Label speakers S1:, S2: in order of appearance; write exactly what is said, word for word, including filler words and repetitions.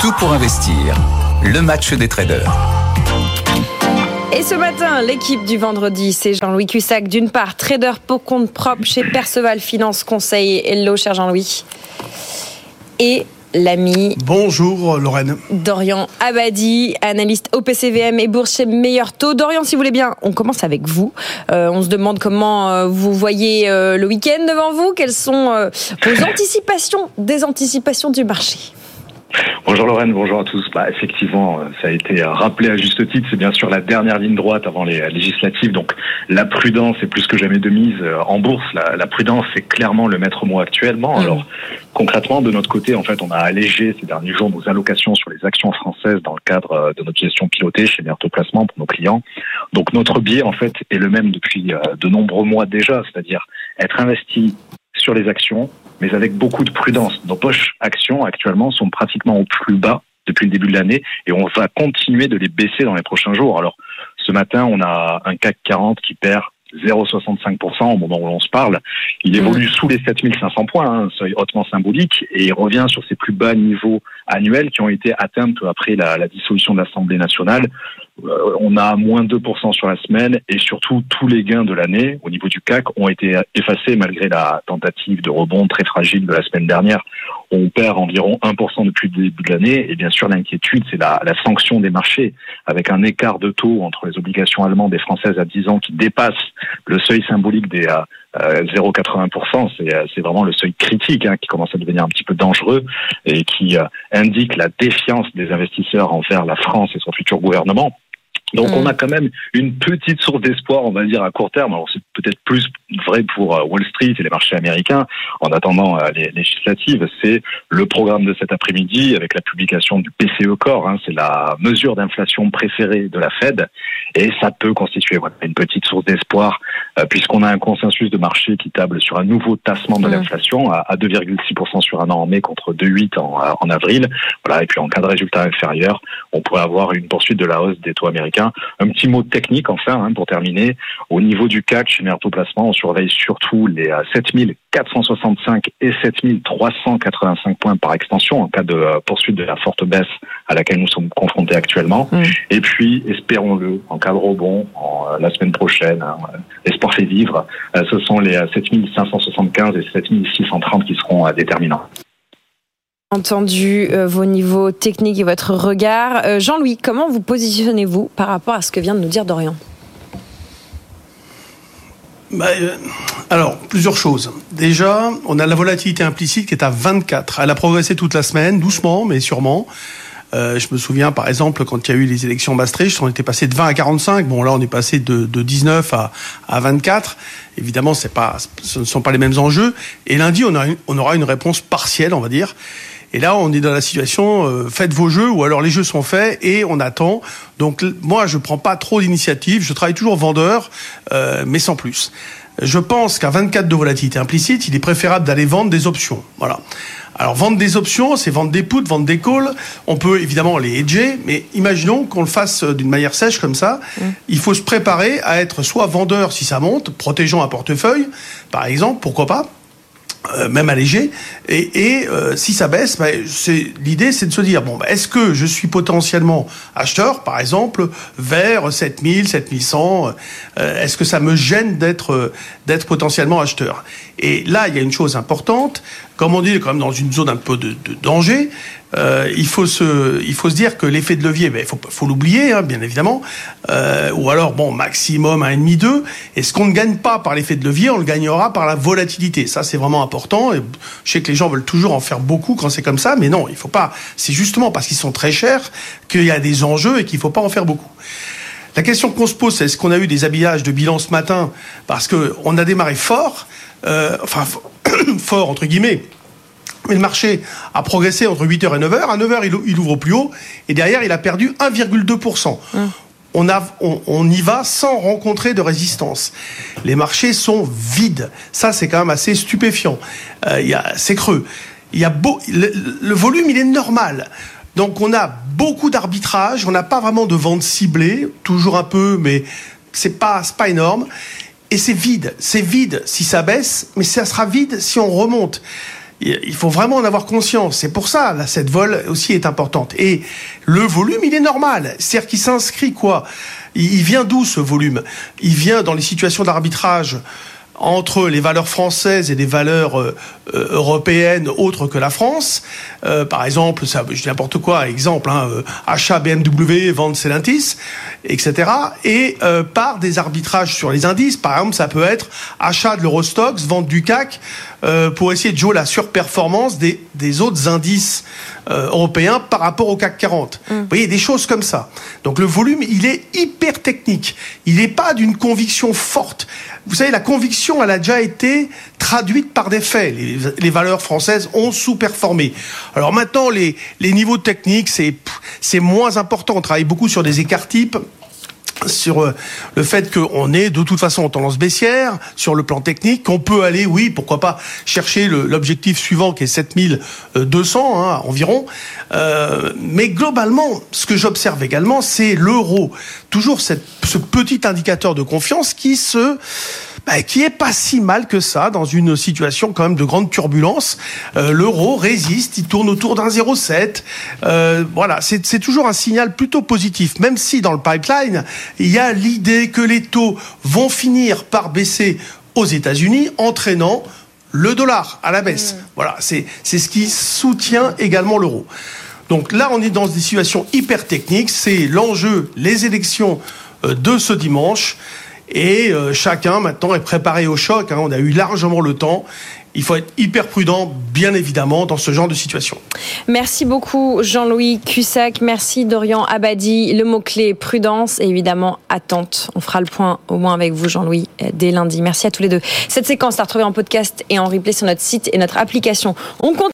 S1: Tout pour investir. Le match des traders.
S2: Et ce matin, l'équipe du vendredi, c'est Jean-Louis Cussac, d'une part, trader pour compte propre chez Perceval Finance Conseil. Hello, cher Jean-Louis. Et l'ami...
S3: Bonjour Lorraine.
S2: Dorian Abadi, analyste O P C V M et bourse chez Meilleur Taux. Dorian, si vous voulez bien, on commence avec vous. Euh, on se demande comment euh, vous voyez euh, le week-end devant vous. Quelles sont euh, vos anticipations, des anticipations du marché ?
S4: Bonjour Lorraine, bonjour à tous. Bah, effectivement, ça a été rappelé à juste titre, c'est bien sûr la dernière ligne droite avant les législatives, donc la prudence est plus que jamais de mise en bourse. La, la prudence est clairement le maître mot actuellement. Mmh. Alors concrètement, de notre côté, en fait, on a allégé ces derniers jours nos allocations sur les actions françaises dans le cadre de notre gestion pilotée chez Meilleur Taux Placement pour nos clients. Donc notre biais, en fait, est le même depuis de nombreux mois déjà, c'est-à-dire être investi sur les actions, mais avec beaucoup de prudence. Nos poches actions actuellement sont pratiquement au plus bas depuis le début de l'année et on va continuer de les baisser dans les prochains jours. Alors ce matin, on a un C A C quarante qui perd zéro virgule soixante-cinq pour cent au moment où l'on se parle. Il évolue mmh. sous les sept mille cinq cents points, hein, un seuil hautement symbolique, et il revient sur ses plus bas niveaux annuels qui ont été atteints après la, la dissolution de l'Assemblée nationale. Euh, on a moins deux pour cent sur la semaine et surtout tous les gains de l'année au niveau du C A C ont été effacés malgré la tentative de rebond très fragile de la semaine dernière. On perd environ un pour cent depuis le début de l'année et bien sûr l'inquiétude c'est la, la sanction des marchés avec un écart de taux entre les obligations allemandes et françaises à dix ans qui dépasse le seuil symbolique des euh, zéro virgule quatre-vingts pour cent. C'est, c'est vraiment le seuil critique hein, qui commence à devenir un petit peu dangereux et qui euh, indique la défiance des investisseurs envers la France et son futur gouvernement. Donc mmh. on a quand même une petite source d'espoir, on va dire, à court terme. Alors c'est peut-être plus vrai pour Wall Street et les marchés américains en attendant les législatives. C'est le programme de cet après-midi avec la publication du P C E Core. Hein, c'est la mesure d'inflation préférée de la Fed et ça peut constituer voilà, une petite source d'espoir euh, puisqu'on a un consensus de marché qui table sur un nouveau tassement de mmh. l'inflation à, à deux virgule six pour cent sur un an en mai contre deux virgule huit en, en avril. Voilà, et puis en cas de résultat inférieur, on pourrait avoir une poursuite de la hausse des taux américains. Un petit mot technique enfin hein, pour terminer. Au niveau du C A C, chez Meilleur Taux Placement, on surveille surtout les sept mille quatre cent soixante-cinq et sept mille trois cent quatre-vingt-cinq points par extension en cas de euh, poursuite de la forte baisse à laquelle nous sommes confrontés actuellement. Mmh. Et puis, espérons-le, en cas de rebond, en, euh, la semaine prochaine, hein, euh, l'espoir fait vivre, euh, ce sont les euh, sept mille cinq cent soixante-quinze et sept mille six cent trente qui seront euh, déterminants.
S2: Entendu euh, vos niveaux techniques et votre regard. Euh, Jean-Louis, comment vous positionnez-vous par rapport à ce que vient de nous dire Dorian ?
S3: Bah, euh, alors, plusieurs choses. Déjà, on a la volatilité implicite qui est à vingt-quatre. Elle a progressé toute la semaine, doucement, mais sûrement. Euh, je me souviens, par exemple, quand il y a eu les élections Maastricht, on était passé de vingt à quarante-cinq. Bon, là, on est passé de, de dix-neuf à, à vingt-quatre. Évidemment, c'est pas, ce ne sont pas les mêmes enjeux. Et lundi, on, a une, on aura une réponse partielle, on va dire. Et là, on est dans la situation, euh, faites vos jeux, ou alors les jeux sont faits et on attend. Donc, moi, je prends pas trop d'initiatives. Je travaille toujours vendeur, euh, mais sans plus. Je pense qu'à vingt-quatre de volatilité implicite, il est préférable d'aller vendre des options. Voilà. Alors, vendre des options, c'est vendre des puts, vendre des calls. On peut évidemment les hedger, mais imaginons qu'on le fasse d'une manière sèche comme ça. Mmh. Il faut se préparer à être soit vendeur si ça monte, protégeant un portefeuille, par exemple, pourquoi pas. Euh, même allégé, et, et euh, si ça baisse, bah, c'est, l'idée c'est de se dire, bon, bah, est-ce que je suis potentiellement acheteur, par exemple, vers sept mille, sept mille cent, euh, est-ce que ça me gêne d'être, euh, d'être potentiellement acheteur ? Et là, il y a une chose importante, comme on dit, quand même dans une zone un peu de, de danger, euh, il faut se, il faut se dire que l'effet de levier, ben, il faut, faut l'oublier, hein, bien évidemment, euh, ou alors, bon, maximum un virgule cinq, deux, et ce qu'on ne gagne pas par l'effet de levier, on le gagnera par la volatilité. Ça, c'est vraiment important, et je sais que les gens veulent toujours en faire beaucoup quand c'est comme ça, mais non, il faut pas, c'est justement parce qu'ils sont très chers qu'il y a des enjeux et qu'il faut pas en faire beaucoup. La question qu'on se pose, c'est est-ce qu'on a eu des habillages de bilan ce matin parce que on a démarré fort, euh, enfin, fort, entre guillemets, mais le marché a progressé entre huit heures et neuf heures. À neuf heures, il, il ouvre au plus haut. Et derrière, il a perdu un virgule deux pour cent. Mmh. On, a, on, on y va sans rencontrer de résistance. Les marchés sont vides. Ça, c'est quand même assez stupéfiant. Euh, y a, c'est creux. Il y a beau, le, le volume, il est normal. Donc, on a beaucoup d'arbitrage. On n'a pas vraiment de vente ciblée. Toujours un peu, mais c'est pas, c'est pas énorme. Et c'est vide. C'est vide si ça baisse, mais ça sera vide si on remonte. Il faut vraiment en avoir conscience. C'est pour ça, là, cette vol aussi est importante. Et le volume, il est normal. C'est-à-dire qu'il s'inscrit quoi ? Il vient d'où ce volume ? Il vient dans les situations d'arbitrage entre les valeurs françaises et des valeurs euh, européennes autres que la France. Euh, par exemple, ça, je dis n'importe quoi, exemple, hein, euh, achat B M W, vente Stellantis, et cetera. Et euh, par des arbitrages sur les indices, par exemple, ça peut être achat de l'Eurostoxx, vente du C A C, euh, pour essayer de jouer la surperformance des, des autres indices euh, européens par rapport au C A C quarante. Mmh. Vous voyez, des choses comme ça. Donc le volume, il est hyper technique. Il n'est pas d'une conviction forte. Vous savez, la conviction, elle a déjà été traduite par des faits. Les, les valeurs françaises ont sous-performé. Alors maintenant, les, les niveaux techniques, c'est, c'est moins important. On travaille beaucoup sur des écarts types, sur le fait qu'on est de toute façon en tendance baissière, sur le plan technique, qu'on peut aller, oui, pourquoi pas, chercher le, l'objectif suivant qui est sept mille deux cents hein, environ. Euh, mais globalement, ce que j'observe également, c'est l'euro. Toujours cette, ce petit indicateur de confiance qui se... Bah, qui est pas si mal que ça dans une situation quand même de grande turbulence. Euh, l'euro résiste, il tourne autour d'un zéro virgule sept. Euh, voilà, c'est, c'est toujours un signal plutôt positif, même si dans le pipeline, il y a l'idée que les taux vont finir par baisser aux États-Unis, entraînant le dollar à la baisse. Mmh. Voilà, c'est, c'est ce qui soutient également l'euro. Donc là, on est dans des situations hyper techniques. C'est l'enjeu, les élections de ce dimanche. Et euh, chacun, maintenant, est préparé au choc. Hein. On a eu largement le temps. Il faut être hyper prudent, bien évidemment, dans ce genre de situation.
S2: Merci beaucoup, Jean-Louis Cussac. Merci, Dorian Abadi. Le mot-clé, prudence et évidemment, attente. On fera le point, au moins avec vous, Jean-Louis, dès lundi. Merci à tous les deux. Cette séquence, à retrouver en podcast et en replay sur notre site et notre application. On continue.